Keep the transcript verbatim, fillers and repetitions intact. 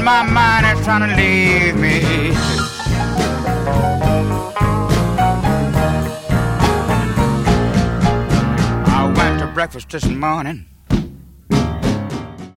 my mind is trying to leave me. I went to breakfast this morning.